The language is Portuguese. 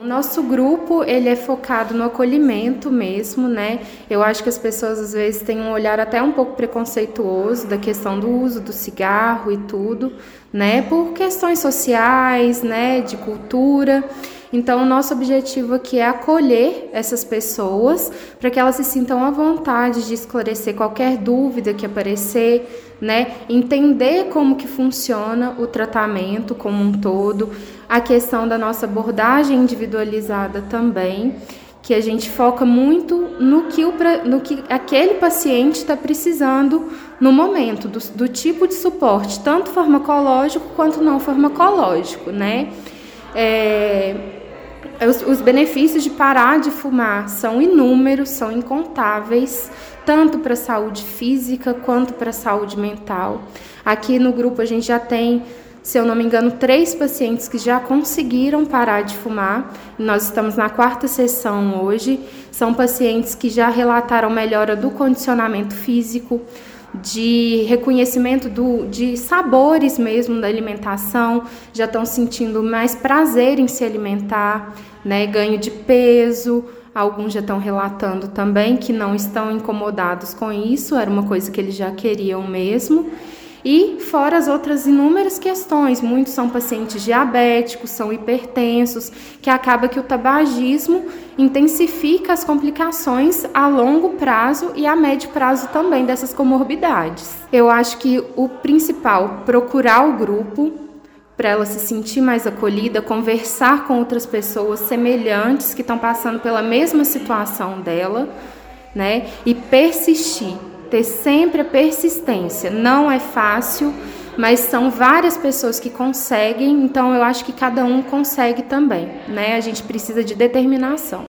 Nosso grupo, ele é focado no acolhimento mesmo, né? Eu acho que as pessoas às vezes têm um olhar até um pouco preconceituoso da questão do uso do cigarro e tudo, né? Por questões sociais, né? De cultura. Então, o nosso objetivo aqui é acolher essas pessoas para que elas se sintam à vontade de esclarecer qualquer dúvida que aparecer, né? Entender como que funciona o tratamento como um todo, a questão da nossa abordagem individualizada também, que a gente foca muito no que aquele paciente está precisando no momento, do tipo de suporte, tanto farmacológico quanto não farmacológico, né? Os benefícios de parar de fumar são inúmeros, são incontáveis, tanto para a saúde física quanto para a saúde mental. Aqui no grupo a gente já tem, se eu não me engano, 3 pacientes que já conseguiram parar de fumar. Nós estamos na 4ª sessão hoje. São pacientes que já relataram melhora do condicionamento físico, de reconhecimento de sabores mesmo da alimentação, já estão sentindo mais prazer em se alimentar, né? Ganho de peso. Alguns já estão relatando também que não estão incomodados com isso, era uma coisa que eles já queriam mesmo. E fora as outras inúmeras questões, muitos são pacientes diabéticos, são hipertensos, que acaba que o tabagismo intensifica as complicações a longo prazo e a médio prazo também dessas comorbidades. Eu acho que o principal, procurar o grupo para ela se sentir mais acolhida, conversar com outras pessoas semelhantes que estão passando pela mesma situação dela, né? E persistir. Ter sempre a persistência. Não é fácil, mas são várias pessoas que conseguem, então eu acho que cada um consegue também, né? A gente precisa de determinação.